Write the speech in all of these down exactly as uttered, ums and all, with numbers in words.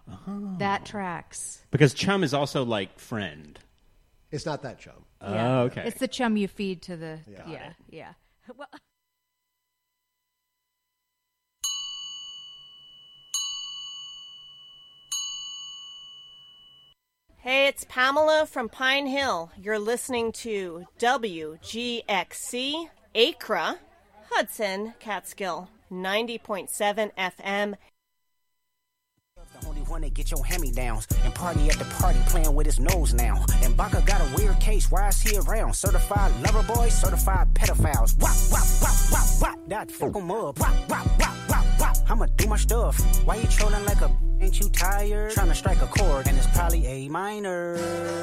Oh. That tracks. Because chum is also like friend. It's not that chum. Yeah. Oh, okay. It's the chum you feed to the... Yeah. Yeah, yeah. Well, Hey, it's Pamela from Pine Hill. You're listening to W G X C, Acra, Hudson, Catskill, ninety point seven F M. The only one that get your hand-me-downs and party at the party playing with his nose now. And Baca got a weird case. Why is he around? Certified lover boys, certified pedophiles. Wop, wop, wop, wop, wop. That fuck him up. Wop, wop, wop, wop, wop. I'ma do my stuff. Why you trolling like a... Ain't you tired? Trying to strike a chord, and it's probably A minor.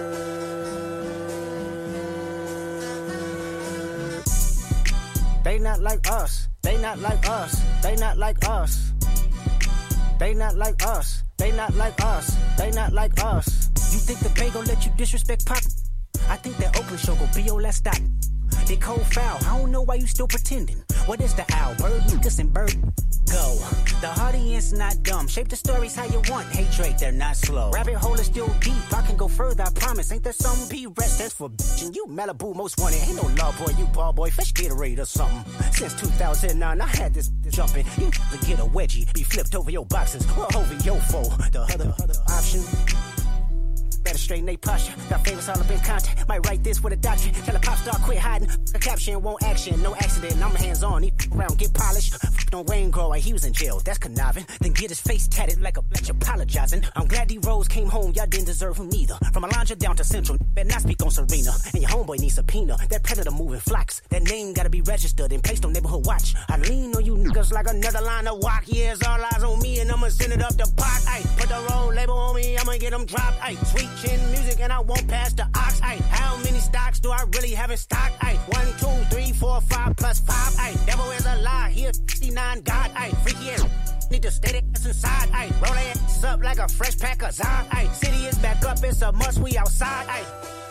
They not like us. They not like us. They not like us. They not like us. They not like us. They not like us. You think the Bay gon' let you disrespect Pop? I think that Oakland show gon' be your last stop. They cold foul. I don't know why you still pretending. What is the owl? Bird, Lucas, and Bird. Go. The audience not dumb. Shape the stories how you want. Hey Drake, they're not slow. Rabbit hole is still deep. I can go further, I promise. Ain't there some P-rest that's for bitchin'? You Malibu most wanted. Ain't no love boy, you ball boy. Fish Gatorade or something. Since two thousand nine, I had this jumping. You to get a wedgie. Be flipped over your boxes or over your foe. The other, other option. Better straighten they posture. Got famous all up in content. Might write this with a doctrine. Tell a pop star quit hiding. A caption won't action. No accident. I'm hands on. He around get polished. On Wayne Grower. He was in jail. That's conniving. Then get his face tatted like a bitch apologizing. I'm glad D Rose came home. Y'all didn't deserve him neither. From Alondra down to Central. Better not speak on Serena. And your homeboy needs subpoena. That predator moving flocks. That name gotta be registered and placed on neighborhood watch. I lean on you niggas like another line of walk. Yeah, it's all eyes on me and I'ma send it up the pot. Ay, put the wrong label on me. I'ma get them dropped. Ay, sweet chin music and I won't pass the ox. Ay, how many stocks do I really have in stock? Ay, one, two, three, four, five plus five. Ay, devil is a lie. Here, sixty-nine God. Ay, freaky ass. Need to stay their ass inside. Ay, roll their ass up like a fresh pack of Zod. Ay, city is back up. It's a must. We outside. Ay.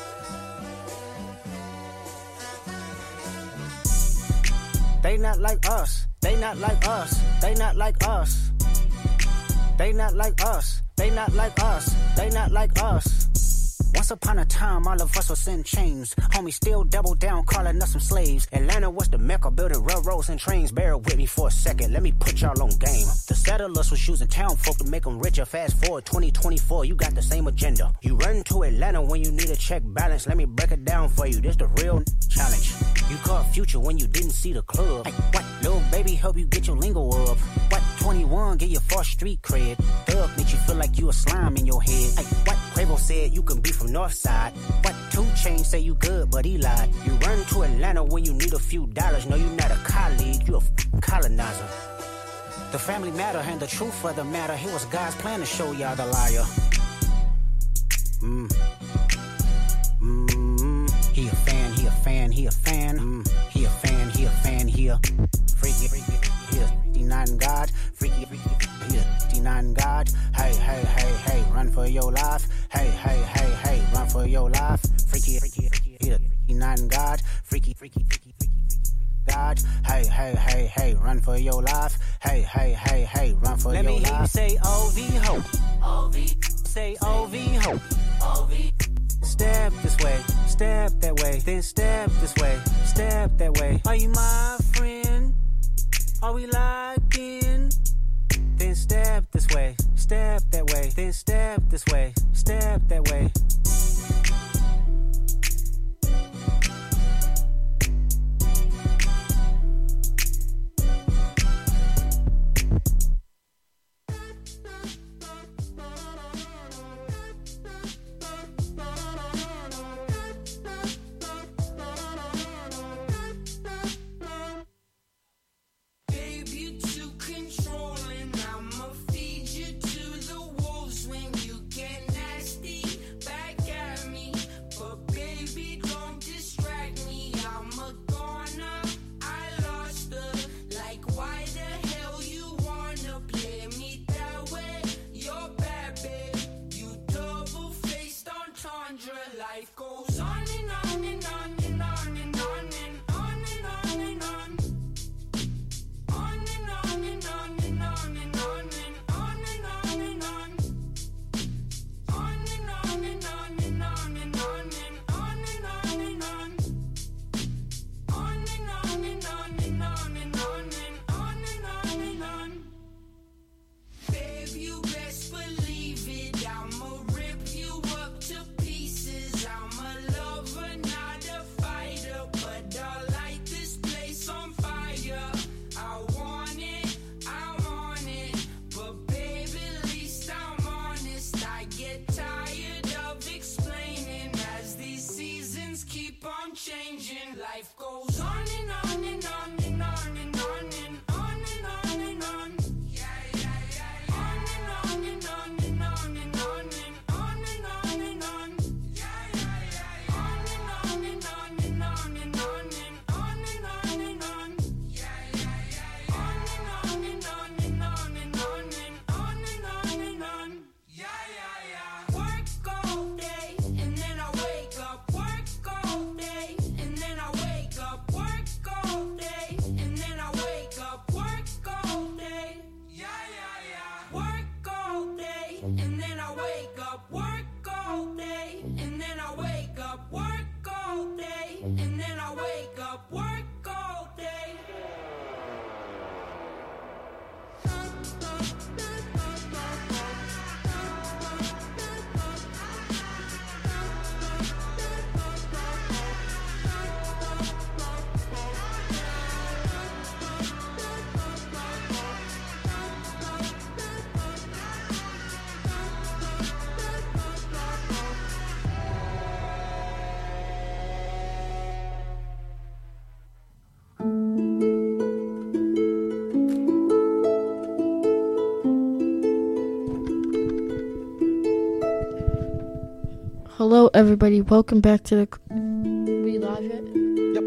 They not like us. They not like us. They not like us. They not like us. They not like us. They not like us. Once upon a time, all of us was in chains. Homie still double down, calling us some slaves. Atlanta was the mecca, building railroads and trains. Bear with me for a second, let me put y'all on game. The settlers was using town folk to make them richer. Fast forward twenty twenty-four, you got the same agenda. You run to Atlanta when you need a check balance. Let me break it down for you, this the real challenge. You caught Future when you didn't see the club. Hey, what? Little baby help you get your lingo up. What? twenty-one, get your first street cred. Thug make you feel like you a slime in your head. Hey, what? Quavo said you can be from Northside. What? two Chainz say you good, but he lied. You run to Atlanta when you need a few dollars. No, you not a colleague, you a f- colonizer. The family matter and the truth of the matter. It was God's plan to show y'all the liar. Mm. Mm. He a fan, he a fan, he a fan. Mm. He a fan, he a fan, he a freaky, freaky. He a fifty-nine God, freaky, freaky. He a fifty-nine God. Hey, hey, hey, hey, run for your life. Hey, hey, hey, hey, run for your life. Freaky, freaky, freaky. He a fifty-nine God, freaky, freaky, freaky, freaky, freaky. God, hey, hey, hey, hey, run for your life. Hey, hey, hey, hey, run for Let your life. Let me hear you say O V hope. O V. Say O V hope. O V. Step this way, step that way, then step this way, step that way. Are you my friend? Are we locked in? Then step this way, step that way, then step this way, step that way. and then I wake up, work all day, and then I wake up, work all day, and then I wake up, work all day. Hello, everybody. Welcome back to the. We live yet? Yep.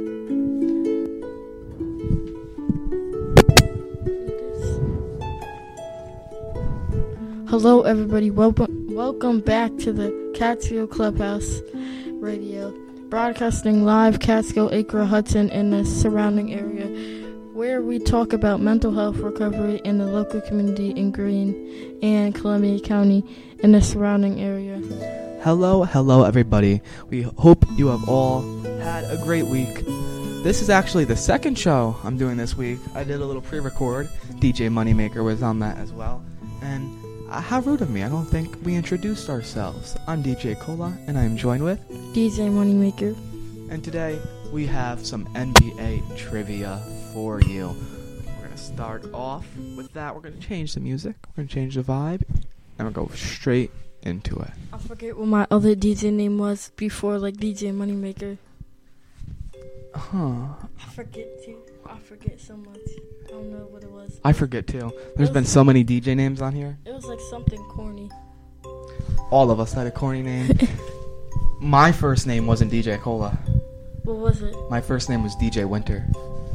Hello, everybody. Welcome, welcome back to the Catskill Clubhouse Radio, broadcasting live Catskill, Acre, Hudson, and the surrounding area, where we talk about mental health recovery in the local community in Greene and Columbia County and the surrounding area. Hello, hello, everybody. We hope you have all had a great week. This is actually the second show I'm doing this week. I did a little pre-record. D J Moneymaker was on that as well. And uh, how rude of me. I don't think we introduced ourselves. I'm D J Cola, and I'm joined with D J Moneymaker. And today, we have some N B A trivia for you. We're going to start off with that. We're going to change the music. We're going to change the vibe. And we'll go straight into it. I forget what my other D J name was before, like D J Moneymaker. Huh. I forget too. I forget so much. I don't know what it was. I forget too. There's been so many D J names on here. It was like something corny. All of us had a corny name. My first name wasn't D J Cola. What was it? My first name was D J Winter.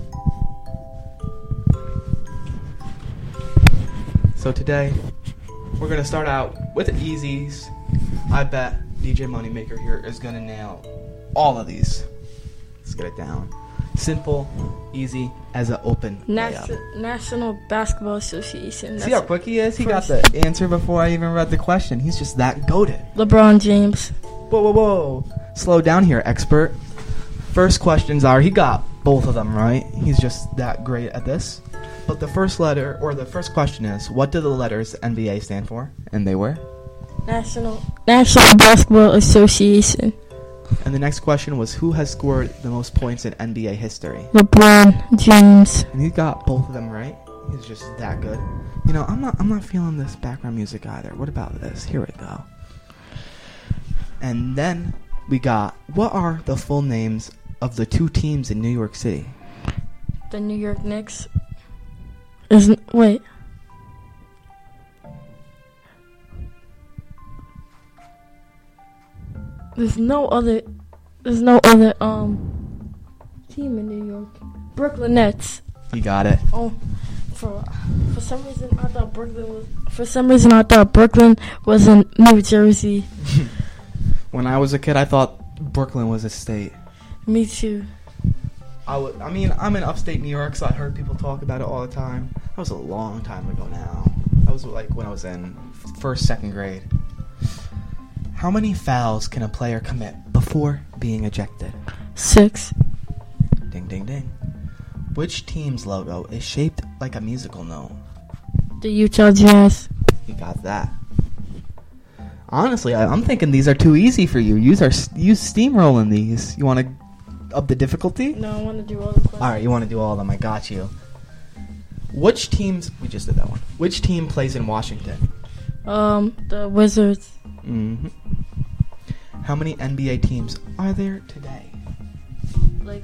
So today, we're going to start out with the easies. I bet D J Moneymaker here is going to nail all of these. Let's get it down. Simple, easy, as an open Nas- layup. National Basketball Association. See how quick he is? He got the answer before I even read the question. He's just that goated. LeBron James. Whoa, whoa, whoa. Slow down here, expert. First questions are, he got both of them right. He's just that great at this. But the first letter, or the first question is, what do the letters N B A stand for? And they were? National National Basketball Association. And the next question was, who has scored the most points in N B A history? LeBron James. And he got both of them right. He's just that good. You know, I'm not I'm not feeling this background music either. What about this? Here we go. And then we got, what are the full names of the two teams in New York City? The New York Knicks. Isn't wait. There's no other. There's no other um team in New York. Brooklyn Nets. You got it. Oh, for for some reason I thought Brooklyn was. For some reason I thought Brooklyn was in New Jersey. When I was a kid, I thought Brooklyn was a state. Me too. I, w- I mean, I'm in upstate New York, so I heard people talk about it all the time. That was a long time ago now. That was like when I was in first, second grade. How many fouls can a player commit before being ejected? Six. Ding, ding, ding. Which team's logo is shaped like a musical note? The Utah Jazz. You got that. Honestly, I, I'm thinking these are too easy for you. Use our use steamrolling these. You want to up the difficulty? No, I want to do all the questions. All right, you want to do all of them. I got you. Which teams... We just did that one. Which team plays in Washington? Um, the Wizards. Mm-hmm. How many N B A teams are there today? Like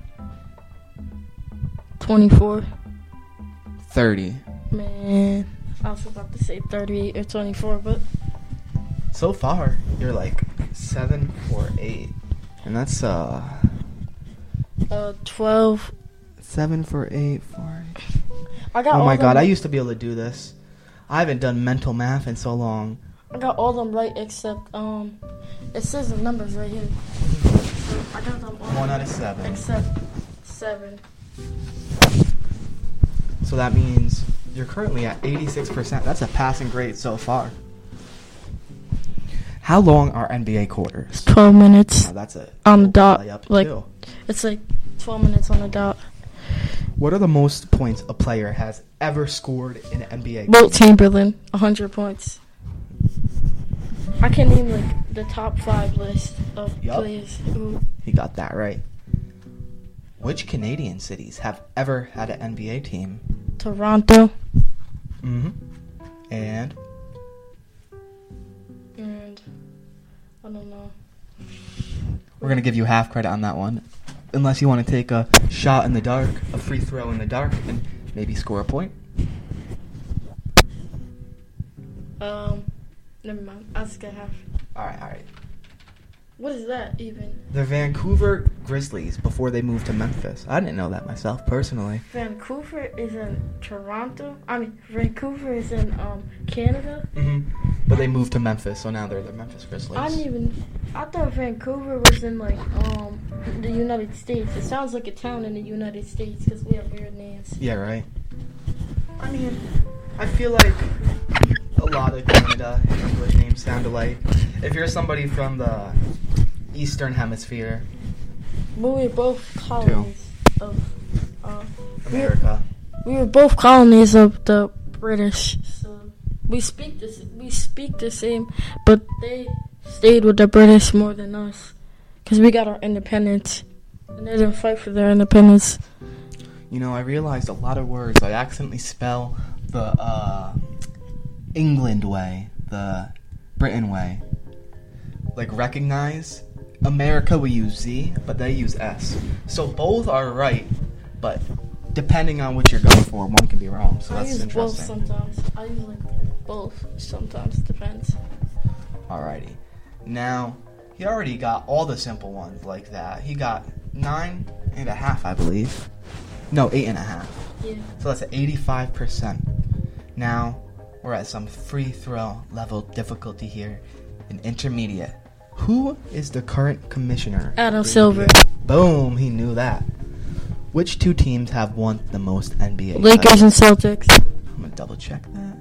twenty-four. thirty. Man, I was about to say thirty-eight or twenty-four, but... So far, you're like seven or eight. And that's, uh... Uh, twelve. Seven for eight, four... I got oh all my god, them, I used to be able to do this. I haven't done mental math in so long. I got all them right except, um... It says the numbers right here. So I got them all One out of seven. except seven. So that means you're currently at eighty-six percent. That's a passing grade so far. How long are N B A quarters? twelve minutes Oh, that's a on the dot. layup, Like, too. it's like twelve minutes on the dot. What are the most points a player has ever scored in an N B A? Wilt Chamberlain, one hundred points. I can name like the top five list of Yup. players who. He got that right. Which Canadian cities have ever had an N B A team? Toronto. Mm-hmm. And And I don't know. we're going to give you half credit on that one. Unless you want to take a shot in the dark, a free throw in the dark, and maybe score a point. Um, never mind. I just got half. All right, all right. What is that even? The Vancouver Grizzlies before they moved to Memphis. I didn't know that myself personally. Vancouver is in Toronto. I mean, Vancouver is in um Canada. Mm-hmm. But they moved to Memphis, so now they're the Memphis Grizzlies. I didn't even. I thought Vancouver was in like um the United States. It sounds like a town in the United States because we have weird names. Yeah, right. I mean, I feel like a lot of Canada and English names sound alike. If you're somebody from the Eastern Hemisphere, But we were both colonies of. Uh, America. we were both colonies of the British. So we speak this. We speak the same, but they stayed with the British more than us because we got our independence, and they didn't fight for their independence. You know, I realized a lot of words I accidentally spell the uh, England way, the Britain way. Like recognize, America we use Z, but they use S. So both are right, but depending on what you're going for, one can be wrong. So I that's use both interesting. sometimes. I use like both sometimes. Depends. Alrighty. Now, he already got all the simple ones like that. He got nine and a half, I believe. No, eight and a half. Yeah. So that's at eighty-five percent. Now, we're at some free throw level difficulty here in intermediate. Who is the current commissioner? Adam Silver. Boom, he knew that. Which two teams have won the most N B A Lakers titles? and Celtics. I'm going to double check that.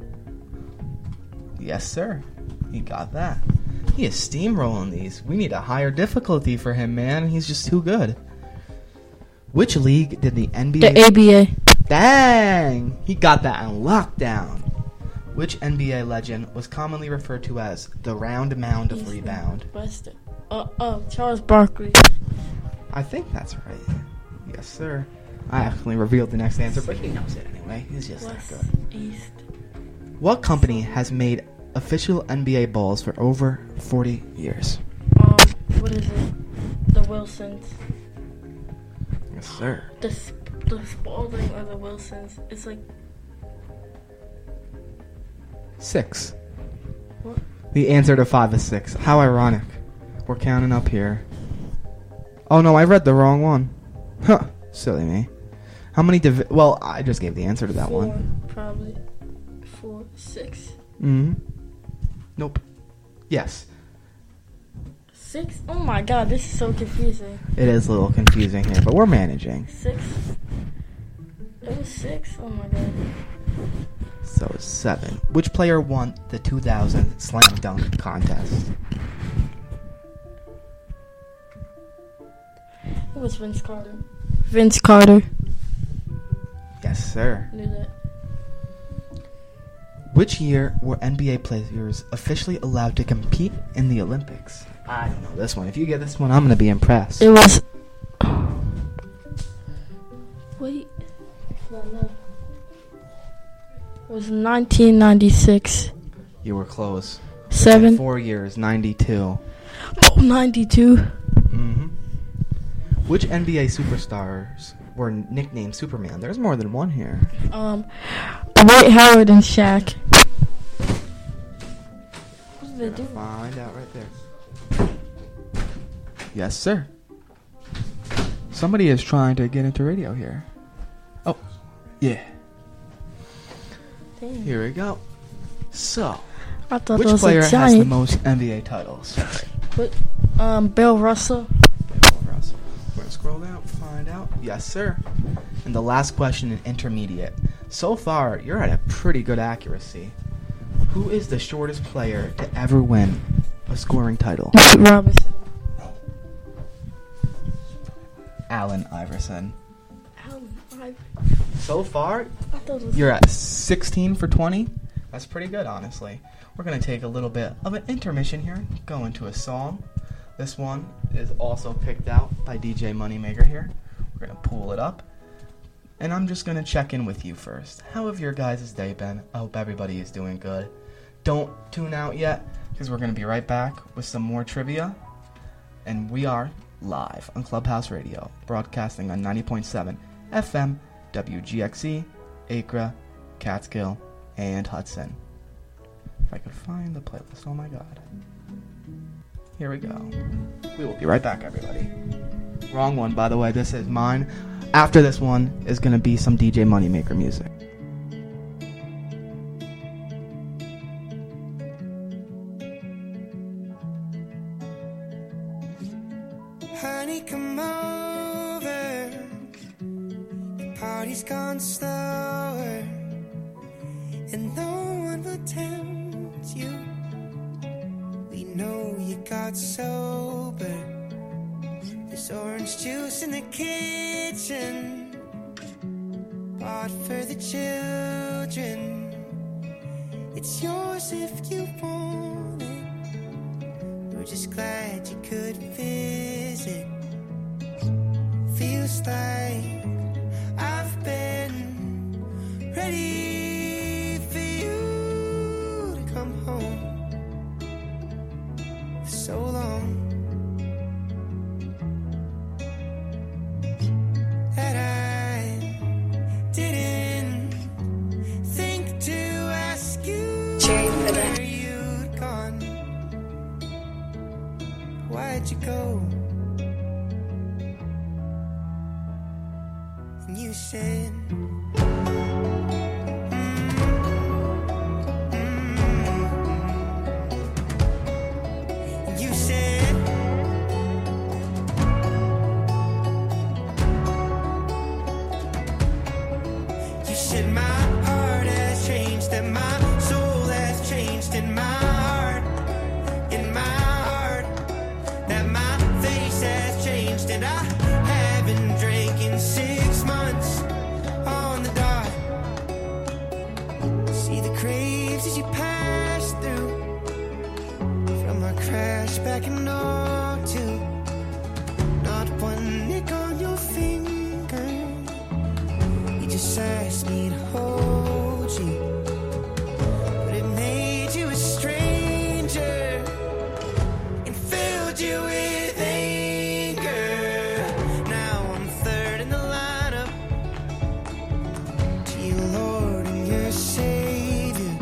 Yes, sir. He got that. He is steamrolling these. We need a higher difficulty for him, man. He's just too good. Which league did the N B A... The A B A. Dang! He got that on lockdown. Which N B A legend was commonly referred to as the round mound of rebound? West. Uh, uh, Charles Barkley. I think that's right. Yes, sir. I actually revealed the next answer, but he knows it anyway. He's just that West. good. East. What company has made official N B A balls for over forty years? Um, what is it? The Wilsons. Yes, sir. The Sp- the Spalding or the Wilsons. It's like Six. what? The answer to five is six. How ironic. We're counting up here. Oh no, I read the wrong one. Huh. Silly me. How many divi- Well, I just gave the answer to that Four, one. Probably four, six, Mm-hmm. Nope. Yes. six. Oh my God, this is so confusing. It is a little confusing here, but we're managing. Six. It was six. Oh my God. So it's seven. Which player won the two thousand Slam Dunk contest? It was Vince Carter. Vince Carter. Yes, sir. Knew that. Which year were N B A players officially allowed to compete in the Olympics? I don't know this one. If you get this one, I'm going to be impressed. It was. Wait. No, no. It was nineteen ninety-six. You were close. Seven. Four years, ninety-two. Oh, ninety-two. Mm-hmm. Which N B A superstars were nicknamed Superman? There's more than one here. Um, Dwight Howard and Shaq. What did they do? Find out right there. Yes, sir. Somebody is trying to get into radio here. Oh, yeah. Damn. Here we go. So, I thought which that was player a has giant. the most N B A titles? But, um, Bill Russell. We're going to scroll down, find out. Yes, sir. And the last question in intermediate. So far, you're at a pretty good accuracy. Who is the shortest player to ever win a scoring title. Robinson. Allen Iverson. Allen Iverson. So far, I thought it was you're at sixteen for twenty. That's pretty good, honestly. We're going to take a little bit of an intermission here, go into a song. This one is also picked out by D J Moneymaker here. We're going to pull it up. And I'm just going to check in with you first. How have your guys' day been? I hope everybody is doing good. Don't tune out yet, because we're going to be right back with some more trivia. And we are live on Clubhouse Radio, broadcasting on ninety point seven F M, W G X E, Acra, Catskill, and Hudson. If I could find the playlist, oh my god. Here we go. We will be right back, everybody. Wrong one, by the way, this is mine. After this one is going to be some D J Moneymaker music. Honey, come over. The party's gone slower, and no one will tempt you. We know you got sober. There's orange juice in the kitchen, bought for the children. It's yours if you want it. We're just glad you could visit. Feels like I've been ready for you to come home for so long that I didn't think to ask you where you'd gone. Why'd you go? And you said You said You said my heart has changed and my soul has changed in my heart, in my heart, that my face has changed and I haven't drank in six months on the dot. See the graves as you pass through from our crash back in oh two. Not one nick on your finger. You just asked me to hold you, but it made you a stranger and filled you with anger. Now I'm third in the lineup to your Lord and your Savior.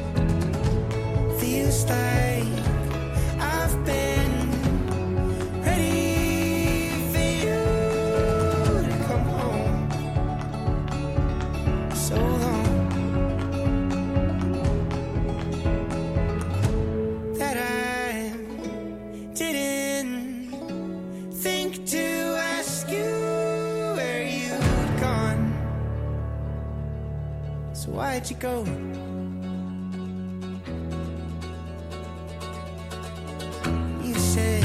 Feels like I've been ready for you to come home so long that I didn't think to ask you where you'd gone. So why'd you go? You said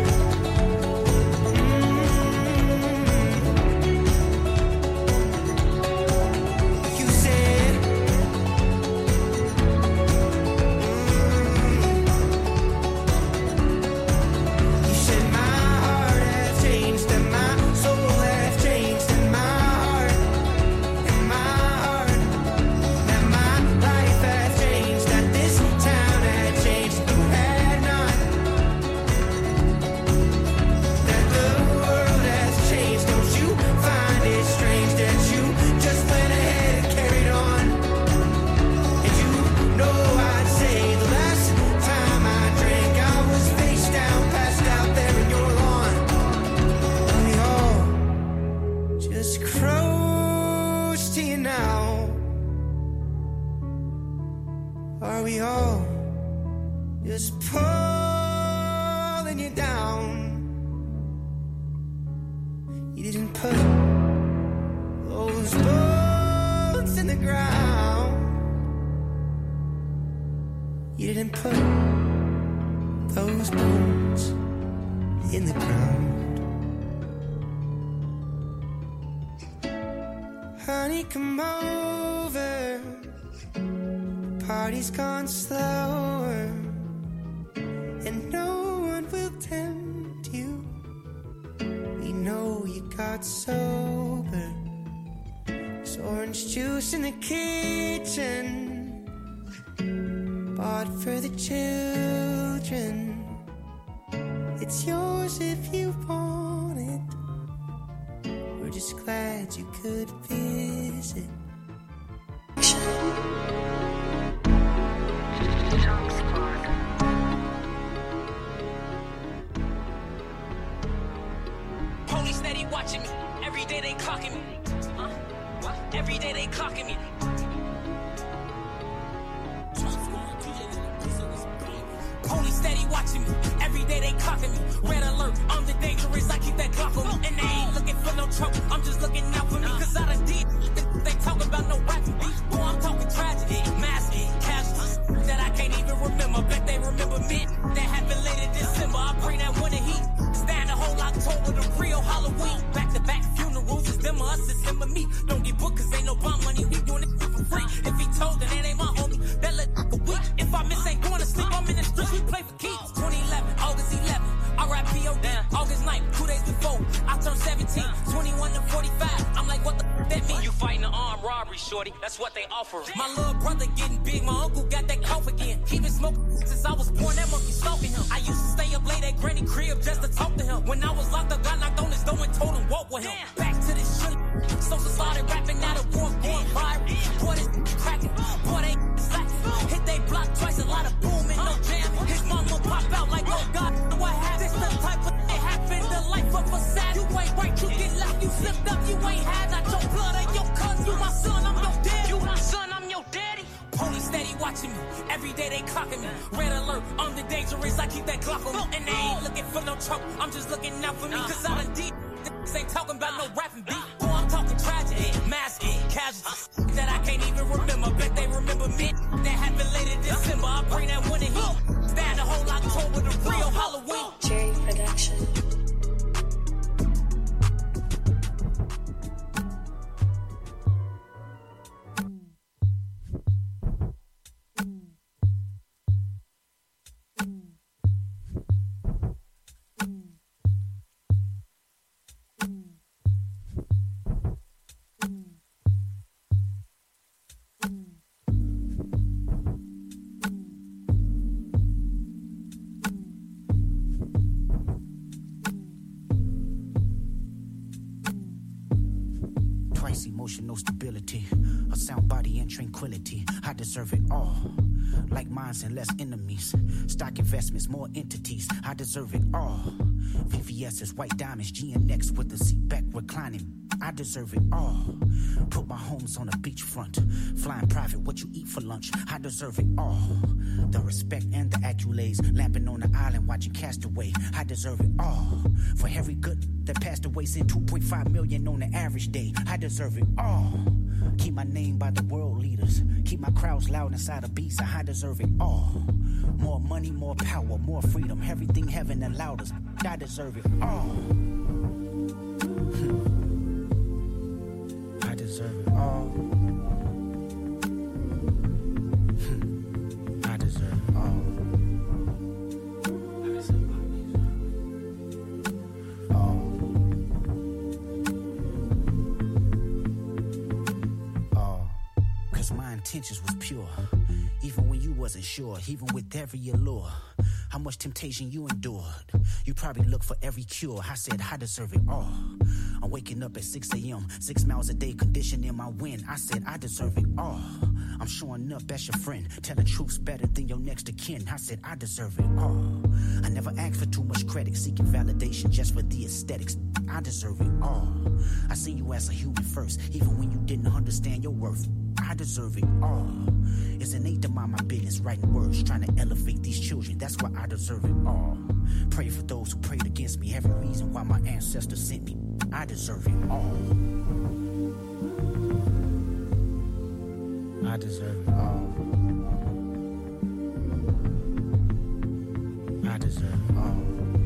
You said You said my heart has changed and my soul has changed in my heart, in my heart, that my life has changed, that this town had changed. You had not. That the world has changed. Don't you find it strange that you just went ahead and carried on? And you know I'd say the last time I drank I was face down, passed out there in your lawn. And we all just close to you now. Are we all just pulling you down? You didn't put those bones in the ground. You didn't put those bones in the ground. Honey, come over. Party's gone slower, and no one will tempt you. We know you got sober. There's orange juice in the kitchen, bought for the children. It's yours if you want it. We're just glad you could visit. Police steady watching me. Every day they clocking me. Uh, every day they clocking me. Police steady watching me. Every day they clocking me. Red alert, I'm the dangerous. I keep that clock on me. And they ain't looking for no trouble. I'm just looking out for me. Cause I done did. They talk about no rapping beef. Boy, I'm talking tragedy. Massive casualties that I can't even remember. Bet they remember me. That happened late in December. I bring that winter heat. Stand the whole October, the real Halloween. Back to back funerals. It's them or us, it's him or me. Don't get booked cause ain't no bond money. We doing it for free. If he told, then it ain't my homie. That look like a week. If I miss ain't going to sleep, I'm in the streets. We play for keeps. twenty eleven, August eleventh. R I P O D, August ninth, two days before. I turned seventeen, twenty-one to forty-five. I'm like, what the f that mean? You fighting an armed robbery, shorty. That's what they offer. My little brother getting big. My uncle got that cough again. He been smoking since I was born. That monkey stalking him. I used to stay up late at Granny crib just to talk to him. When I was locked up, got knocked on his door and told him walk with him. Back to this shit. Social started rapping out of war, going viral. Boy, this cracking. Boy, they slacking. Hit they block twice, a lot of booming, no jamming. His mama pop out like, oh God, what happened? This the type of thing happened. The life of a sad. You ain't right, you get left, you slipped up, you ain't had not your blood or your cuz. You my son, I'm your daddy. You my son, I'm your daddy. Police steady watching me. Every day they clocking me. Red alert, I'm the dangerous. I keep that Glock on me. And they ain't looking for no trouble. I'm just looking out for me. Cause I done did. Ain't talking about no rapping beat. Boy, I'm talking tragedy. Massive casualties that I can't even remember. Bet they remember me. That happened late in December. I bring that winter heat. Stand the whole October, the real Halloween. Jerry Production. Emotional stability, a sound body and tranquility. I deserve it all. Like minds and less enemies. Stock investments, more entities. I deserve it all. V V S's, white diamonds, G N X with the seat back reclining. I deserve it all. Put my homes on a beachfront. Flying private, what you eat for lunch. I deserve it all. The respect and the accolades. Lamping on the island, watching Castaway. I deserve it all. For every good that passed away, send two point five million on the average day. I deserve it all. Keep my name by the world leaders. Keep my crowds loud inside a beast. I deserve it all. More money, more power, more freedom. Everything heaven allowed us. I deserve it all. I deserve it all. I deserve it all. All. All. Cause my intentions was pure. Even when you wasn't sure, even with every allure. How much temptation you endured. You probably look for every cure. I said I deserve it all. I'm waking up at six a.m. Six miles a day, conditioning my wind. I said I deserve it all. I'm showing up as your friend, telling truths better than your next of kin. I said I deserve it all. I never asked for too much credit, seeking validation just for the aesthetics. I deserve it all. I see you as a human first, even when you didn't understand your worth. I deserve it all. It's innate to mind my business, writing words, trying to elevate these children. That's why I deserve it all. Pray for those who prayed against me. Every reason why my ancestors sent me. I deserve it all. I deserve it all. I I deserve it all.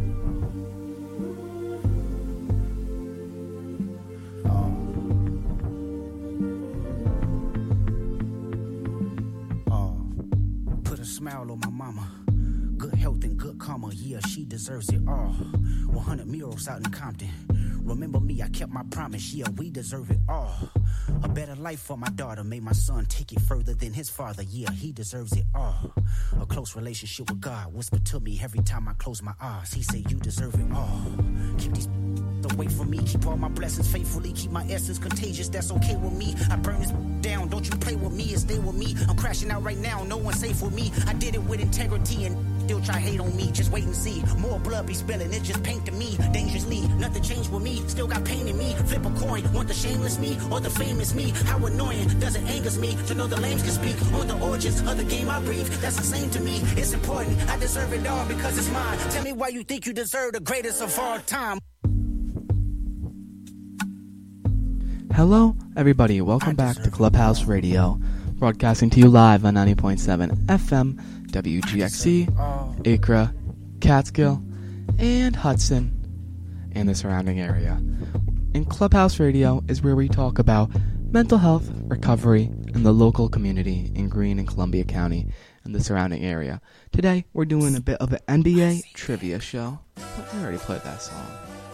Smile on my mama, good health and good karma, yeah, she deserves it all. one hundred murals out in Compton, remember me, I kept my promise, yeah, we deserve it all. A better life for my daughter, made my son take it further than his father, yeah, he deserves it all. A close relationship with God, whispered to me every time I close my eyes, he said you deserve it all. Keep these away from me, keep all my blessings faithfully, keep my essence contagious, that's okay with me. I burn this down, don't you play with me and stay with me. I'm crashing out right now, no one's safe with me. I did it with integrity and still try hate on me, just wait and see. More blood be spilling, it just paint to me dangerously. Nothing changed with me, still got pain in me. Flip a coin, want the shameless me or the famous me? How annoying does it angers me to know the lames can speak on the origins of the game I breathe? That's the same to me, it's important, I deserve it all because it's mine. Tell me why you think you deserve the greatest of all time. Hello, everybody. Welcome back to Clubhouse Radio, broadcasting to you live on ninety point seven F M, W G X C, Acra, Catskill, and Hudson, and the surrounding area. And Clubhouse Radio is where we talk about mental health, recovery, and the local community in Greene and Columbia County and the surrounding area. Today, we're doing a bit of an N B A trivia show. I already played that song.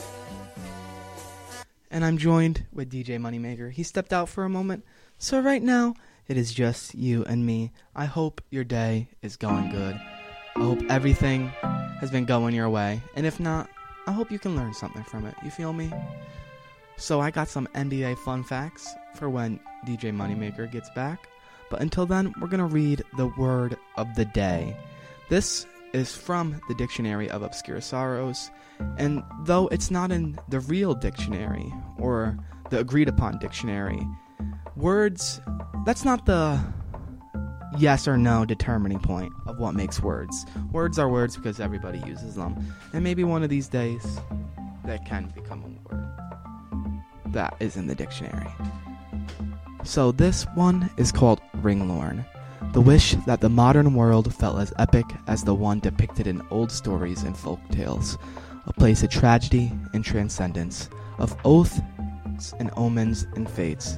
And I'm joined with D J Moneymaker. He stepped out for a moment, so right now it is just you and me. I hope your day is going good. I hope everything has been going your way, and if not, I hope you can learn something from it. You feel me? So I got some N B A fun facts for when D J Moneymaker gets back, but until then, we're gonna read the word of the day. This is from the Dictionary of Obscure Sorrows, and though it's not in the real dictionary or the agreed upon dictionary, words, that's not the yes or no determining point of what makes words. Words are words because everybody uses them, and maybe one of these days they can become a word that is in the dictionary. So this one is called Ringlorn. The wish that the modern world felt as epic as the one depicted in old stories and folk tales. A place of tragedy and transcendence, of oaths and omens and fates.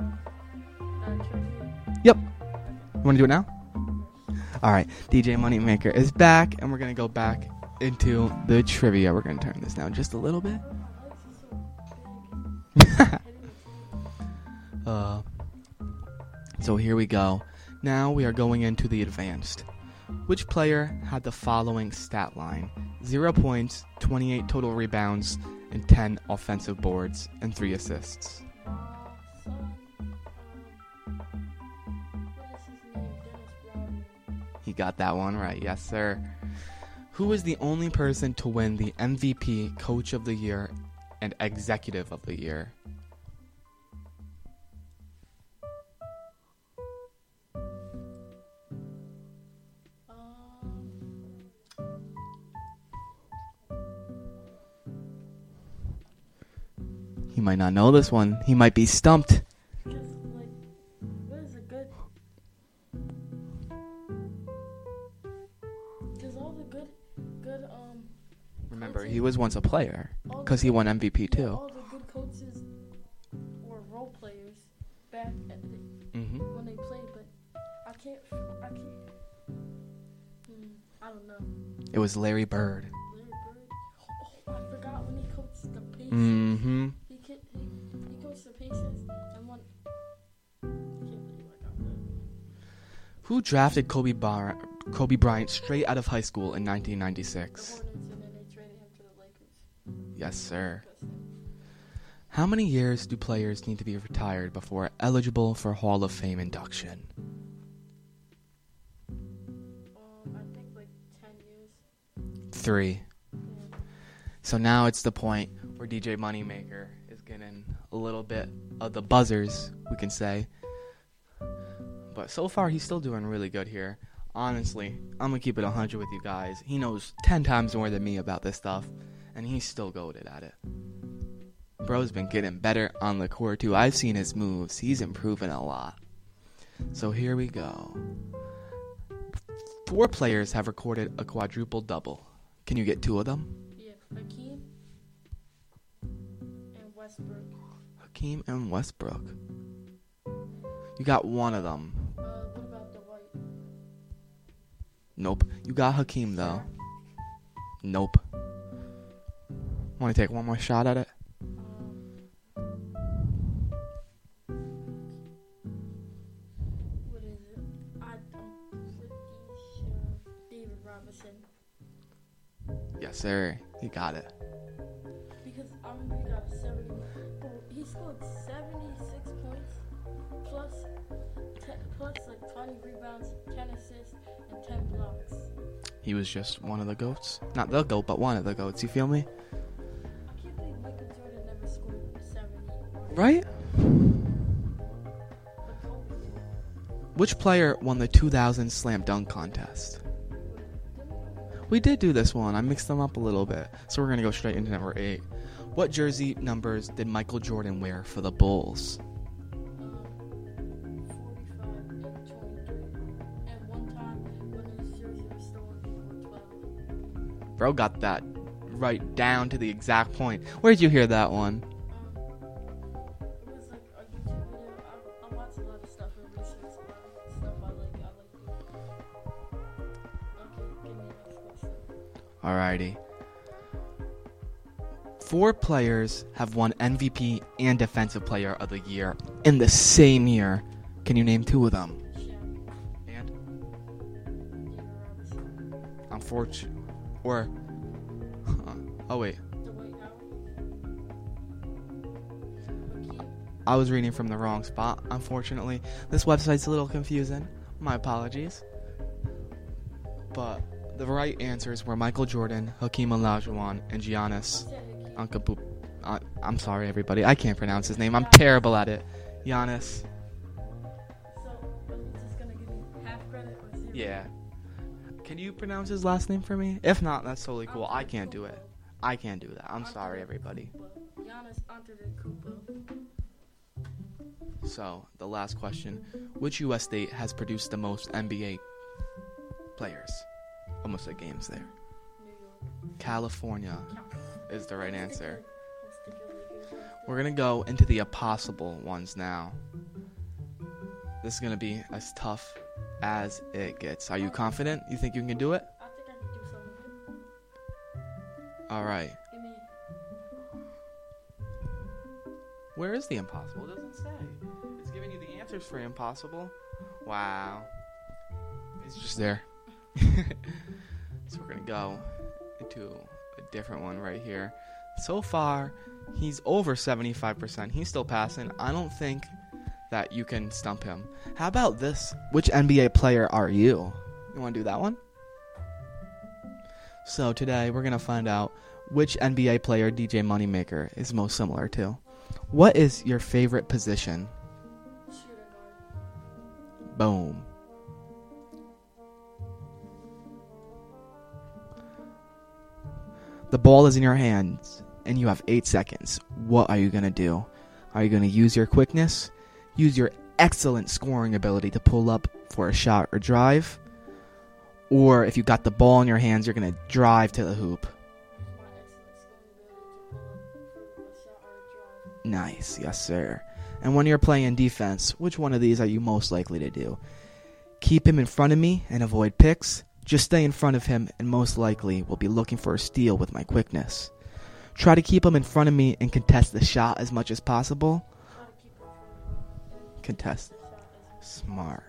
Yep. You want to do it now? Alright, D J Moneymaker is back, and we're going to go back into the trivia. We're going to turn this down just a little bit. uh, so here we go. Now we are going into the advanced. Which player had the following stat line? Zero points, twenty-eight total rebounds, and ten offensive boards, and three assists. He got that one right, yes sir. Who is the only person to win the M V P, Coach of the Year, and Executive of the Year? He might not know this one. He might be stumped. Because, like, what is a good... Because all the good, good, um... Remember, coaches, he was once a player. Because he won M V P, too. Yeah, all the good coaches were role players back at the, mm-hmm. when they played, but I can't... I can't... Hmm, I don't know. It was Larry Bird. Larry Bird? Oh, I forgot when he coached the Pacers. Mm-hmm. He, he, he coached the Pacers and won. I can't believe I got that. Who drafted Kobe, Bar- Kobe Bryant straight out of high school in nineteen ninety-six? The Hornets, and then they traded him to the Lakers. Yes, sir. How many years do players need to be retired before eligible for Hall of Fame induction? Um, I think like ten years. Three. Yeah. So now it's the point where D J Moneymaker is getting a little bit of the buzzers, we can say. But so far, he's still doing really good here. Honestly, I'm going to keep it one hundred with you guys. He knows ten times more than me about this stuff, and he's still goated at it. Bro's been getting better on the court, too. I've seen his moves. He's improving a lot. So here we go. Four players have recorded a quadruple double. Can you get two of them? Yeah, Hakeem and Westbrook. Hakeem and Westbrook. You got one of them. Uh, what about the white? Nope. You got Hakeem, though. Nope. Want to take one more shot at it? What is it? I, I'm pretty sure David Robinson. Yes, sir. You got it. Because I remember he got a seventy. Oh, he scored seventy-six points plus, ten, plus like twenty rebounds, ten assists, and ten blocks. He was just one of the GOATs. Not the GOAT, but one of the GOATs. You feel me? I can't believe Michael Jordan never scored seventy. Right? Which player won the two thousand Slam Dunk Contest? We did do this one. I mixed them up a little bit. So we're going to go straight into number eight. What jersey numbers did Michael Jordan wear for the Bulls? Bro got that right down to the exact point. Where did you hear that one? It was like a YouTube video. I, I watch a lot of stuff and research a lot of stuff I like. I like it. Okay, give me the next question. Alrighty. Four players have won M V P and Defensive Player of the Year in the same year. Can you name two of them? And? Unfortunately. Or, uh, oh wait. I was reading from the wrong spot, unfortunately. This website's a little confusing. My apologies. But the right answers were Michael Jordan, Hakeem Olajuwon, and Giannis Antetokounmpo. Uh, I'm sorry, everybody. I can't pronounce his name. I'm terrible at it. Giannis. So, are you just gonna give me half credit or zero? Yeah. Can you pronounce his last name for me? If not, that's totally cool. I can't do it. I can't do that. I'm sorry, everybody. Giannis Antetokounmpo. So, the last question. Which U S state has produced the most N B A players? Almost like games there. California is the right answer. We're going to go into the impossible ones now. This is going to be as tough as it gets. Are you confident? You think you can do it? I think I can do something. All right. Give me. Where is the impossible? It doesn't say. It's giving you the answers for impossible. Wow. It's just there. So we're going to go into a different one right here. So far, he's over seventy-five percent. He's still passing. I don't think that you can stump him. How about this? Which N B A player are you? You want to do that one? So today, we're going to find out which N B A player D J Moneymaker is most similar to. What is your favorite position? Boom. The ball is in your hands, and you have eight seconds. What are you going to do? Are you going to use your quickness? Use your excellent scoring ability to pull up for a shot or drive? Or if you got the ball in your hands, you're going to drive to the hoop? Nice, yes sir. And when you're playing defense, which one of these are you most likely to do? Keep him in front of me and avoid picks. Just stay in front of him and most likely will be looking for a steal with my quickness. Try to keep him in front of me and contest the shot as much as possible. Contest. Smart.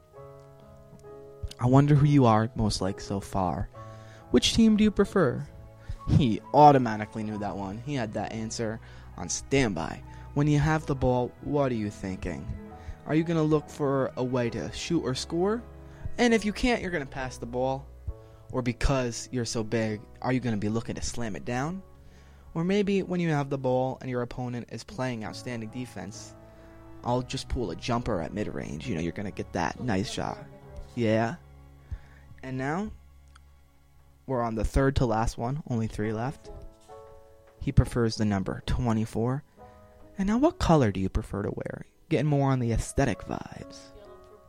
I wonder who you are most like so far. Which team do you prefer? He automatically knew that one. He had that answer on standby. When you have the ball, what are you thinking? Are you going to look for a way to shoot or score? And if you can't, you're going to pass the ball. Or because you're so big, are you going to be looking to slam it down? Or maybe when you have the ball and your opponent is playing outstanding defense, I'll just pull a jumper at mid-range. You know, you're going to get that nice shot. Yeah. And now, we're on the third to last one. Only three left. He prefers the number twenty-four. And now, what color do you prefer to wear? Getting more on the aesthetic vibes.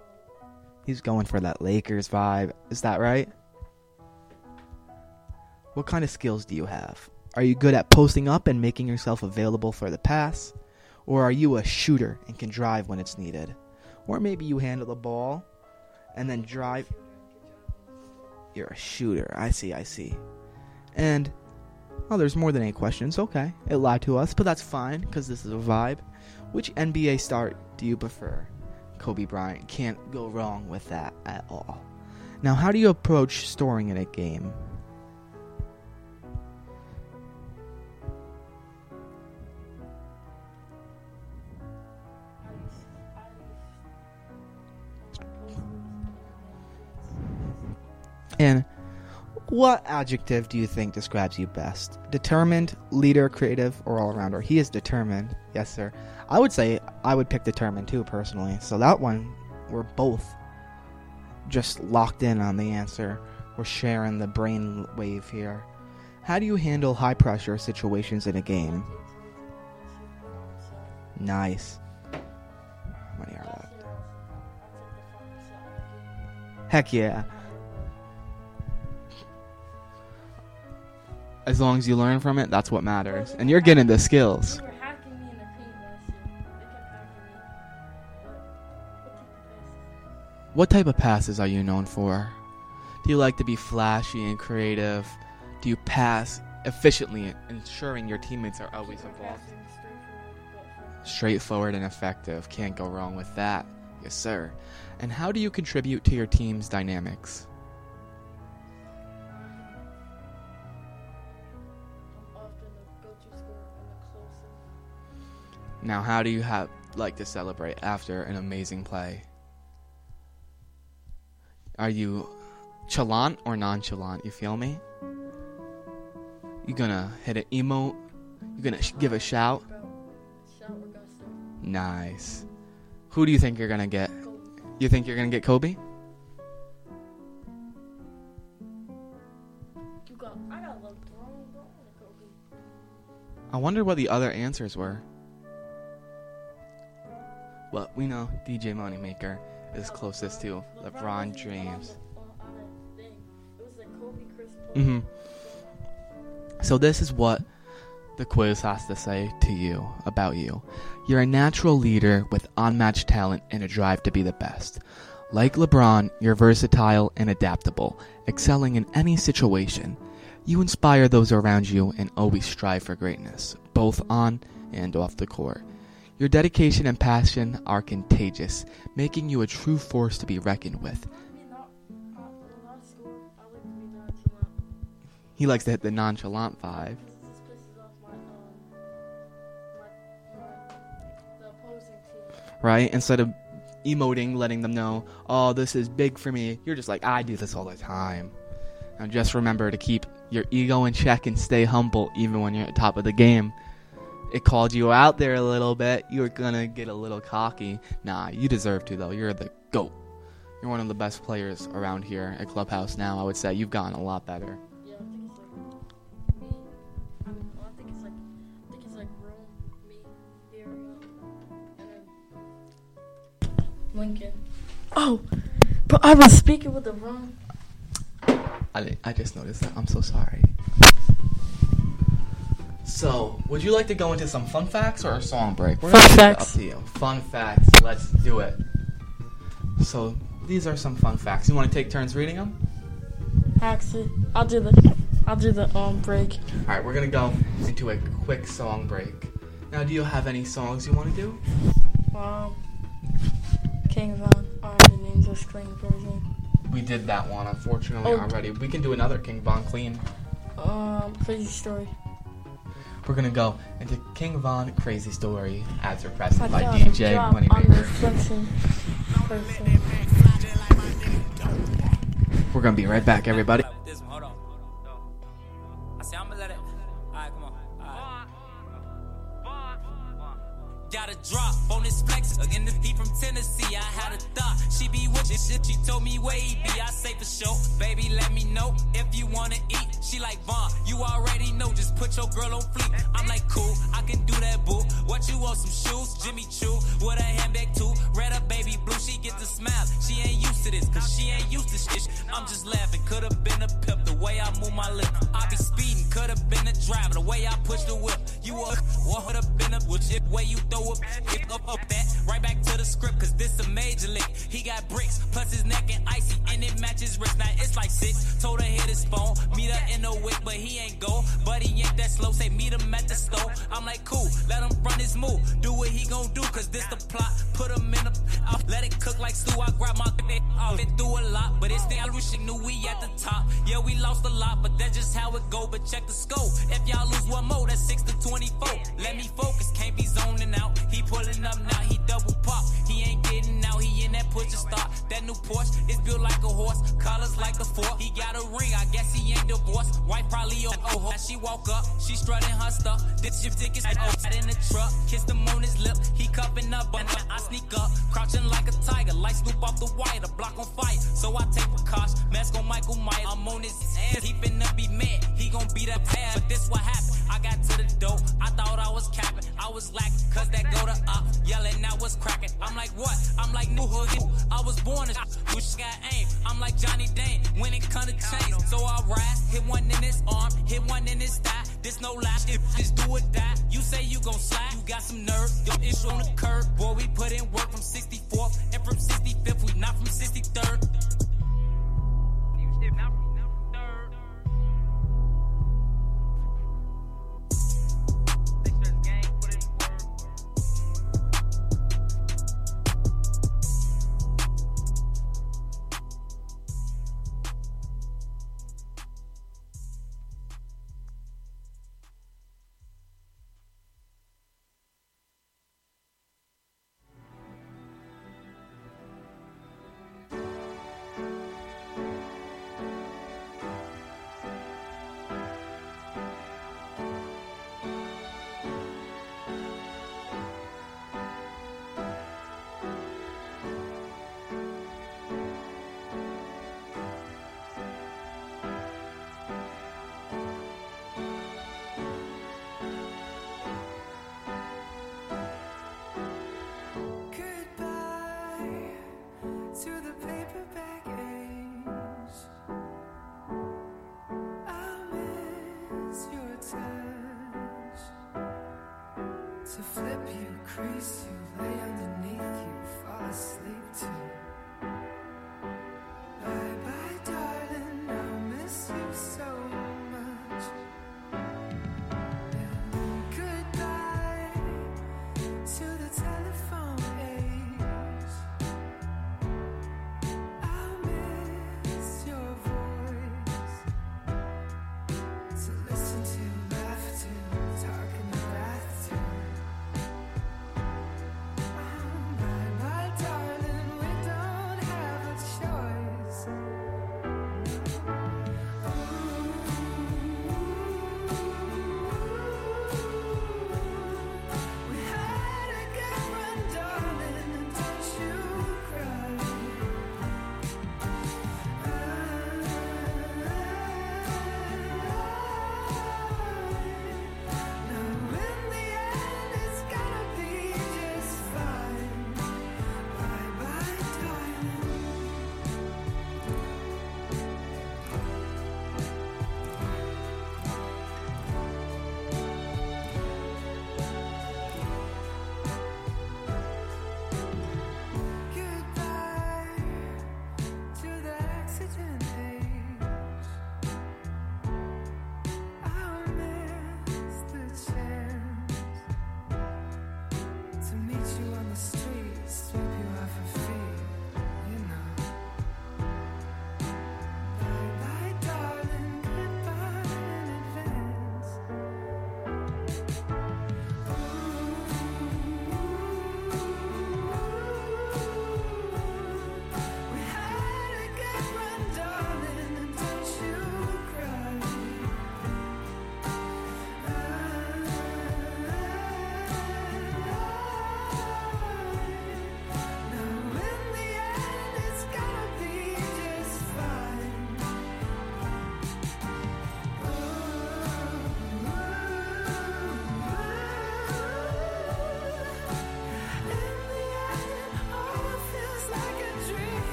He's going for that Lakers vibe. Is that right? What kind of skills do you have? Are you good at posting up and making yourself available for the pass? Or are you a shooter and can drive when it's needed? Or maybe you handle the ball and then drive. You're a shooter. I see, I see. And, oh, there's more than eight questions. Okay, it lied to us, but that's fine because this is a vibe. Which N B A star do you prefer? Kobe Bryant. Can't go wrong with that at all. Now, how do you approach storing in a game? And what adjective do you think describes you best? Determined, leader, creative, or all-arounder? He is determined. Yes, sir. I would say I would pick determined, too, personally. So that one, we're both just locked in on the answer. We're sharing the brain wave here. How do you handle high-pressure situations in a game? Nice. How many are left? Heck yeah. As long as you learn from it, that's what matters. And you're getting the skills. They were hacking me in the paint last year. They kept hacking me. What type of passes are you known for? Do you like to be flashy and creative? Do you pass efficiently, ensuring your teammates are always involved? Straightforward and effective. Can't go wrong with that. Yes, sir. And how do you contribute to your team's dynamics? Now, how do you have like to celebrate after an amazing play? Are you chalant or nonchalant? You feel me? You gonna hit an emote? You gonna sh- give a shout? Nice. Who do you think you're gonna get? You think you're gonna get Kobe? I wonder what the other answers were. Well, we know D J Moneymaker is closest to LeBron James. Mm-hmm. So this is what the quiz has to say to you, about you. You're a natural leader with unmatched talent and a drive to be the best. Like LeBron, you're versatile and adaptable, excelling in any situation. You inspire those around you and always strive for greatness, both on and off the court. Your dedication and passion are contagious, making you a true force to be reckoned with. He likes to hit the nonchalant vibe. Right? Instead of emoting, letting them know, oh, this is big for me, you're just like, I do this all the time. Now just remember to keep your ego in check and stay humble even when you're at the top of the game. It called you out there a little bit. You're gonna get a little cocky. Nah, you deserve to, though. You're the GOAT. You're one of the best players around here at Clubhouse now. I would say you've gotten a lot better. Yeah, I think it's like me. I think it's like, I think it's like Rome, me, Ariel, and then Lincoln. Oh, but I was speaking with the wrong. I, I just noticed that. I'm so sorry. So, would you like to go into some fun facts or a song break? We're Fun gonna facts. Up to you. Fun facts. Let's do it. So, these are some fun facts. You want to take turns reading them? Actually, I'll do the, I'll do the um break. All right, we're gonna go into a quick song break. Now, do you have any songs you want to do? Um, King Von, or the names of Clean version. We did that one, unfortunately, Oh. already. We can do another King Von Clean. Um, Crazy Story. We're gonna go into King Von Crazy Story, as requested I by got D a J drop on the Moneymaker. Simpson person. We're gonna be right back, everybody. This one, hold on. I say I'm gonna let it. Alright, come on. Alright. Got a drop on this flex again. This P from Tennessee. I had a thought she be with this shit. She told me where he be. I say for sure, baby. Let me know if you wanna eat. She like Vaughn. You already know. Just put your girl on fleek. I'm like cool. I can do that, boo. What you want? Some shoes? Jimmy Choo with a handbag too. Red or baby blue. She get the smile. She ain't used to this, cause she ain't used to shit. I'm just laughing. Could've been a pimp. The way I move my lip. I be speeding, could've been a driver, the way I push the whip. You a what would've been a which it way you throw up, hip up up that. Right back to the script, cause this a major lick. He got bricks, plus his neck and icy, and it matches wrist. Now it's like six. Told her hit his phone, meet her in the wick, but he ain't go. But he ain't that slow, say meet him at the store. I'm like, cool, let him run his move. Do what he gon' do, cause this the plot. Put him in a, I'll let it cook like stew. I grab my I've been through a lot, but it's the Irish knew we at the top. Yeah, we lost a lot, but that's just how it go. But check the scope. If y'all lose one more, that's six to twenty-four. Let me focus, can't be zoning out. He pulling up now, he double pop. He ain't getting out, he in that push to start. That new Porsche is built like a horse, colors like a fork. He got a ring, I guess he ain't divorced. Wife probably on oh ho. She walk up, she strutting her stuff. This your tickets out in the truck. Kissed him on his lip, he cupping up, but I sneak up, crouching like a tiger, like Snoop off the wire. The block on fire, so I take precaution. Mask on Michael Myers, I'm on his ass. He finna be mad, he gon' beat up ass. But this what happened, I got to the door. I thought I was capping, I was lacking, cause that go to up, yelling now was cracking. I'm like, what? I'm like, new hood. I was born a which got aim. I'm like Johnny Dane, when it come to change. So I rise, hit one in his arm, hit one in his thigh. This no lie, if just do or die. You say you gon' slide, you got some nerve. Your issue on the curb, boy, we put in work from sixty-fourth and from sixty-fifth, we not from sixty-third.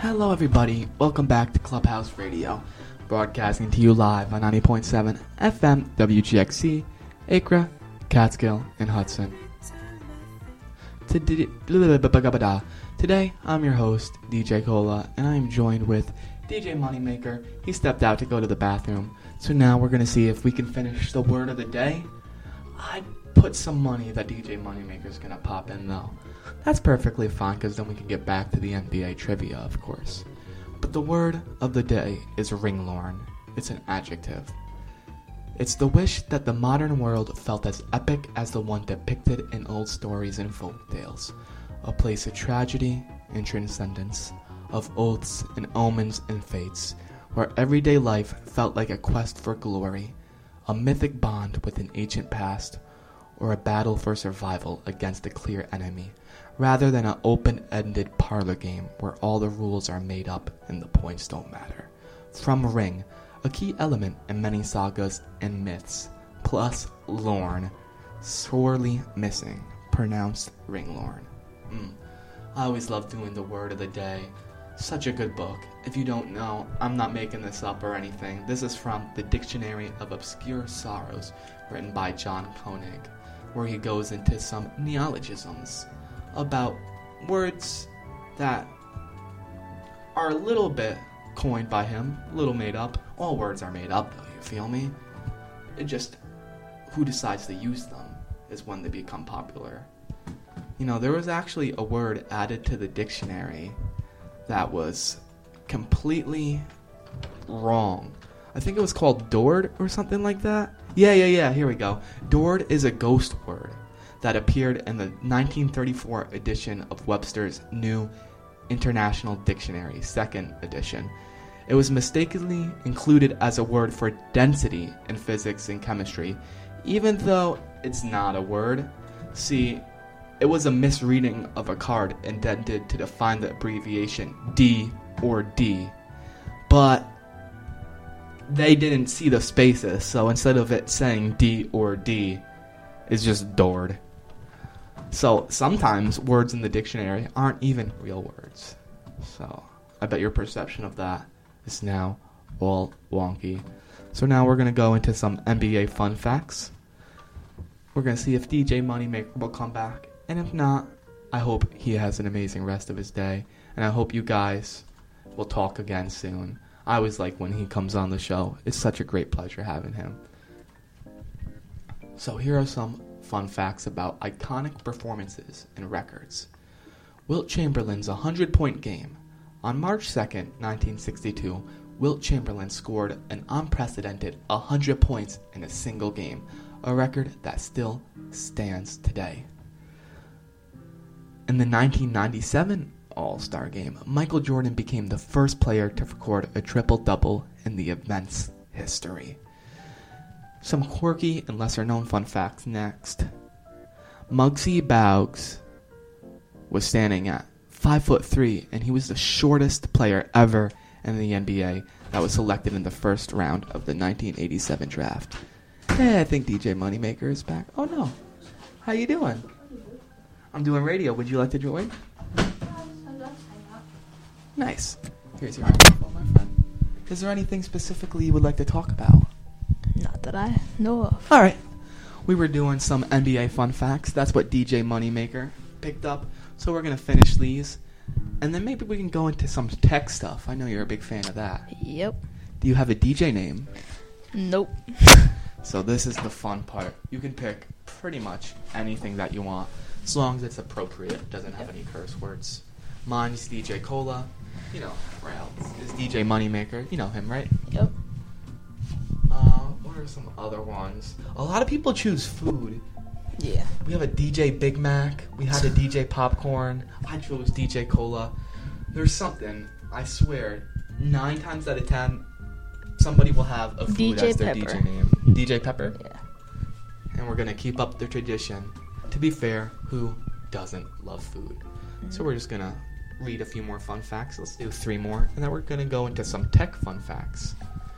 Hello, everybody. Welcome back to Clubhouse Radio, broadcasting to you live on ninety point seven F M W G X C, Acra, Catskill, and Hudson. Today, Today, I'm your host, D J Cola, and I am joined with D J Moneymaker. He stepped out to go to the bathroom, so now we're going to see if we can finish the word of the day. I put some money that D J Moneymaker's going to pop in, though. That's perfectly fine, because then we can get back to the N B A trivia, of course. But the word of the day is ringlorn. It's an adjective. It's the wish that the modern world felt as epic as the one depicted in old stories and folk tales. A place of tragedy and transcendence, of oaths and omens and fates, where everyday life felt like a quest for glory, a mythic bond with an ancient past, or a battle for survival against a clear enemy, rather than an open-ended parlor game where all the rules are made up and the points don't matter. From ring, a key element in many sagas and myths, plus lorn, sorely missing, pronounced ringlorn. Mm. I always love doing the word of the day. Such a good book. If you don't know, I'm not making this up or anything. This is from the Dictionary of Obscure Sorrows, written by John Koenig, where he goes into some neologisms about words that are a little bit coined by him, a little made up. All words are made up, though, you feel me? It just, who decides to use them is when they become popular. You know, there was actually a word added to the dictionary that was completely wrong. I think it was called Dord or something like that. Yeah, yeah, yeah, here we go. Dord is a ghost word that appeared in the nineteen thirty-four edition of Webster's New International Dictionary, second edition. It was mistakenly included as a word for density in physics and chemistry, even though it's not a word. See, it was a misreading of a card intended to define the abbreviation D or D, but they didn't see the spaces, so instead of it saying D or D, it's just Dord. So sometimes words in the dictionary aren't even real words. So I bet your perception of that is now all wonky. So now we're going to go into some N B A fun facts. We're going to see if D J Moneymaker will come back. And if not, I hope he has an amazing rest of his day. And I hope you guys will talk again soon. I always like when he comes on the show. It's such a great pleasure having him. So here are some fun facts about iconic performances and records. Wilt Chamberlain's one hundred point game. On March second, nineteen sixty-two, Wilt Chamberlain scored an unprecedented one hundred points in a single game, a record that still stands today. In the nineteen ninety-seven All-Star Game, Michael Jordan became the first player to record a triple-double in the event's history. Some quirky and lesser-known fun facts next. Muggsy Bogues was standing at five foot three, and he was the shortest player ever in the N B A that was selected in the first round of the nineteen eighty-seven draft. Hey, I think D J Moneymaker is back. Oh no, how you doing? I'm doing radio. Would you like to join? Nice. Here's your microphone, my friend. Is there anything specifically you would like to talk about? Not that I know of. All right. We were doing some N B A fun facts. That's what D J Moneymaker picked up. So we're going to finish these. And then maybe we can go into some tech stuff. I know you're a big fan of that. Yep. Do you have a D J name? Nope. So this is the fun part. You can pick pretty much anything that you want, as long as it's appropriate, doesn't have any curse words. Mine's D J Cola. You know, Rail is D J Moneymaker. You know him, right? Yep. Uh, what are some other ones? A lot of people choose food. Yeah. We have a D J Big Mac. We had a D J Popcorn. I chose D J Cola. There's something, I swear, nine times out of ten, somebody will have a food D J as their Pepper. D J name. D J Pepper? Yeah. And we're going to keep up the tradition. To be fair, who doesn't love food? Mm-hmm. So we're just going to read a few more fun facts. Let's do three more. And then we're going to go into some tech fun facts.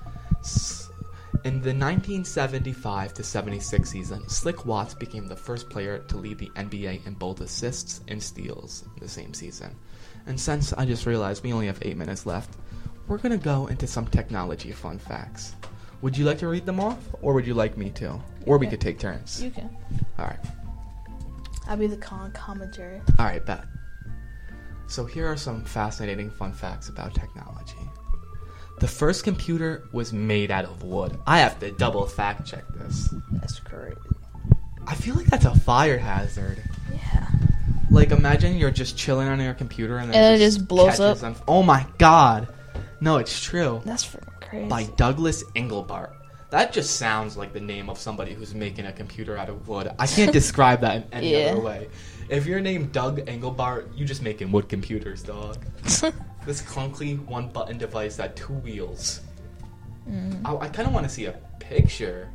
In the nineteen seventy-five to seventy-six season, Slick Watts became the first player to lead the N B A in both assists and steals in the same season. And since I just realized we only have eight minutes left, we're going to go into some technology fun facts. Would you like to read them off, or would you like me to? Or we Okay. could take turns. You can. All right. I'll be the con commentary. All right, bet. So here are some fascinating fun facts about technology. The first computer was made out of wood. I have to double fact check this. That's crazy. I feel like that's a fire hazard. Yeah. Like, imagine you're just chilling on your computer and then And it it just, just blows catches up. on- oh my god. No, it's true. That's freaking crazy. By Douglas Engelbart. That just sounds like the name of somebody who's making a computer out of wood. I can't describe that in any Yeah. other way. If you're named Doug Engelbart, you just making wood computers, dog. This clunky one-button device had two wheels. Mm. I, I kind of want to see a picture.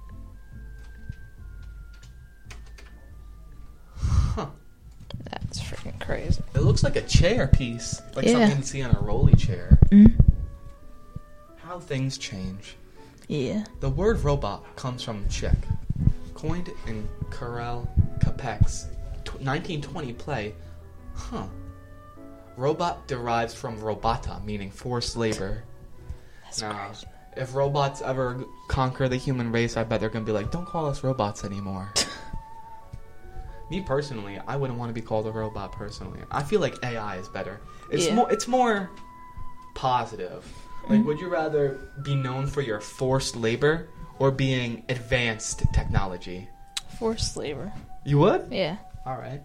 Huh. That's freaking crazy. It looks like a chair piece. Like Yeah. something you see on a rolly chair. Mm. How things change. Yeah. The word robot comes from Czech. Coined in Karel Capek's nineteen twenty play. Huh. Robot derives from robota, meaning forced labor. That's now, crazy. if robots ever conquer the human race, I bet they're going to be like, don't call us robots anymore. Me personally, I wouldn't want to be called a robot personally. I feel like A I is better. It's Yeah. more it's more positive. Like, would you rather be known for your forced labor or being advanced technology? Forced labor. You would? Yeah. All right.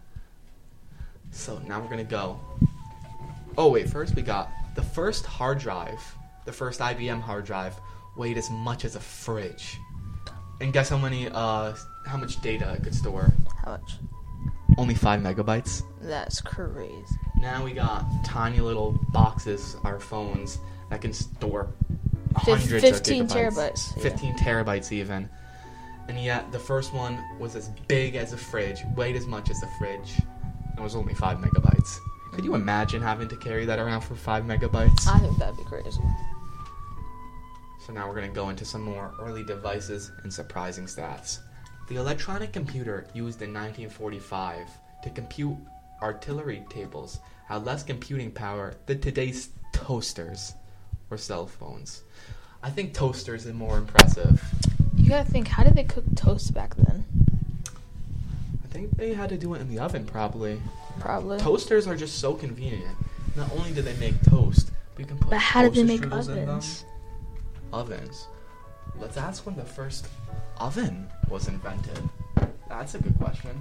So now we're gonna go. Oh wait, first we got the first hard drive. The first I B M hard drive weighed as much as a fridge. And guess how many? Uh, how much data it could store? How much? Only five megabytes. That's crazy. Now we got tiny little boxes, our phones, that can store Fif- hundreds fifteen of gigabytes. terabytes, yeah. Fifteen terabytes even. And yet the first one was as big as a fridge, weighed as much as a fridge, and was only five megabytes. Could you imagine having to carry that around for five megabytes? I think that'd be crazy. So now we're going to go into some more early devices and surprising stats. The electronic computer used in nineteen forty-five to compute artillery tables had less computing power than today's toasters or cell phones. I think toasters is more impressive. You gotta think, how did they cook toast back then? I think they had to do it in the oven, probably. Probably. Toasters are just so convenient. Not only do they make toast, but you can put But how did they toaster make strudels in them. ovens? Ovens. Let's ask when the first oven was invented. That's a good question.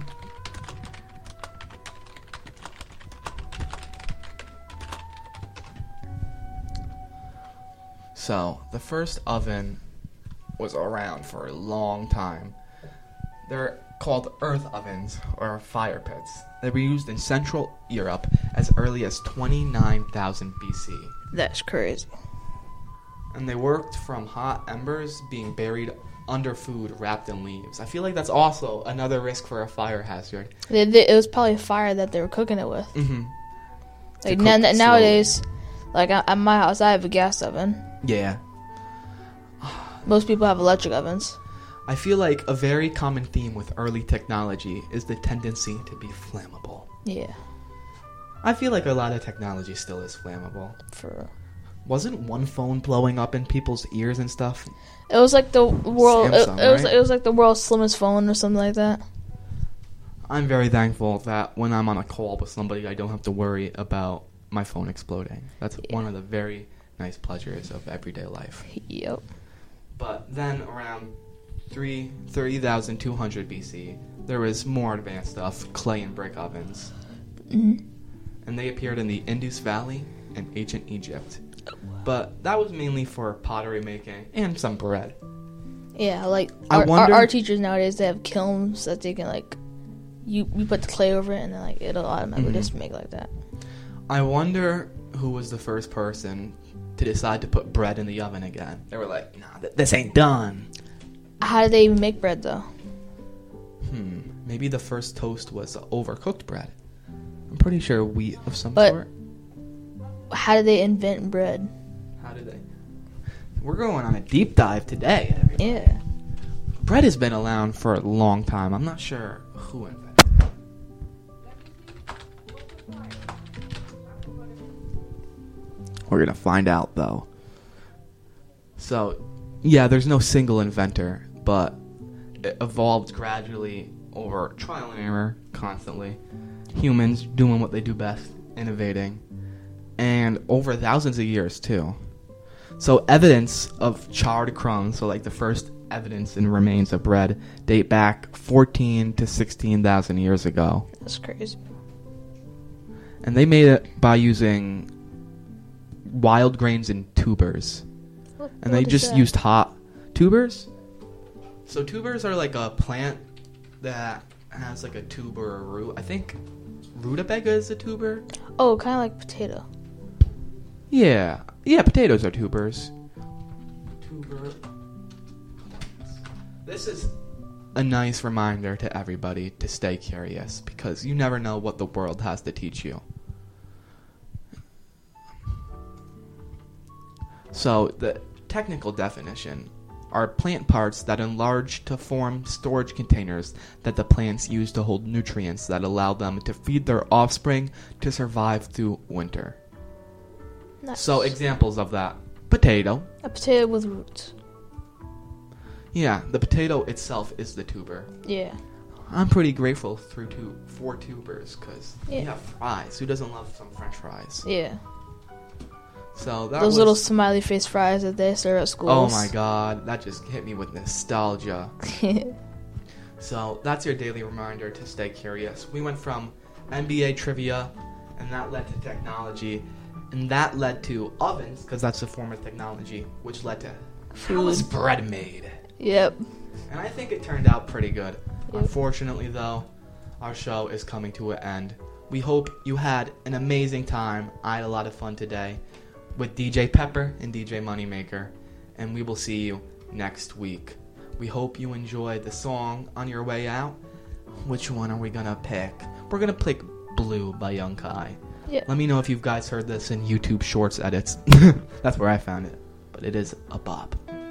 So, the first oven was around for a long time. They're called earth ovens, or fire pits. They were used in Central Europe as early as twenty-nine thousand B C. That's crazy. And they worked from hot embers being buried under food wrapped in leaves. I feel like that's also another risk for a fire hazard. They, they, it was probably fire that they were cooking it with. Mm-hmm. Like cook na- it na- nowadays, like at at my house, I have a gas oven. Yeah. Most people have electric ovens. I feel like a very common theme with early technology is the tendency to be flammable. Yeah, I feel like a lot of technology still is flammable. for Wasn't one phone blowing up in people's ears and stuff? it was like the world. Samsung, it, it was right? it was like the world's slimmest phone or something like that. I'm very thankful that when I'm on a call with somebody, I don't have to worry about my phone exploding. That's Yeah. one of the very nice pleasures of everyday life. Yep. But then around three thirty thousand two hundred B C, there was more advanced stuff, clay and brick ovens. Mhm. And they appeared in the Indus Valley and ancient Egypt. But that was mainly for pottery making and some bread. Yeah, like I our, our, wonder- our teachers nowadays, they have kilns that they can like, you you put the clay over it and then like it'll automatically Mhm. just make like that. I wonder who was the first person to decide to put bread in the oven again. They were like, nah, th- this ain't done. How do they even make bread though? Hmm, maybe the first toast was overcooked bread. I'm pretty sure wheat of some But- sort. How did they invent bread? How did they? We're going on a deep dive today, everybody. Yeah. Bread has been around for a long time. I'm not sure who invented it. We're going to find out, though. So, yeah, there's no single inventor, but it evolved gradually over trial and error, constantly. Humans doing what they do best, innovating, and over thousands of years, too. So evidence of charred crumbs, so like the first evidence and remains of bread, date back fourteen to sixteen thousand years ago. That's crazy. And they made it by using wild grains and tubers. What, and what they is just that? used hot tubers. So tubers are like a plant that has like a tuber or root. I think rutabaga is a tuber. Oh, kind of like potato. Yeah. Yeah, potatoes are tubers. Tuber. This is a nice reminder to everybody to stay curious, because you never know what the world has to teach you. So, the technical definition are plant parts that enlarge to form storage containers that the plants use to hold nutrients that allow them to feed their offspring to survive through winter. Nice. So, examples of that. Potato. A potato with roots. Yeah, the potato itself is the tuber. Yeah. I'm pretty grateful through tu- for tubers, because Yeah. we have fries. Who doesn't love some french fries? Yeah. So that Those was, little smiley face fries that they serve at schools. Oh my god, that just hit me with nostalgia. So that's your daily reminder to stay curious. We went from N B A trivia, and that led to technology, and that led to ovens, because that's a form of technology, which led to how was bread made. Yep. And I think it turned out pretty good. Yep. Unfortunately, though, our show is coming to an end. We hope you had an amazing time. I had a lot of fun today with D J Pepper and D J Moneymaker, and we will see you next week. We hope you enjoyed the song on your way out. Which one are we gonna pick? We're gonna pick Blue by Young Kai. Yeah. Let me know if you guys heard this in YouTube Shorts edits. That's where I found it. But it is a bop.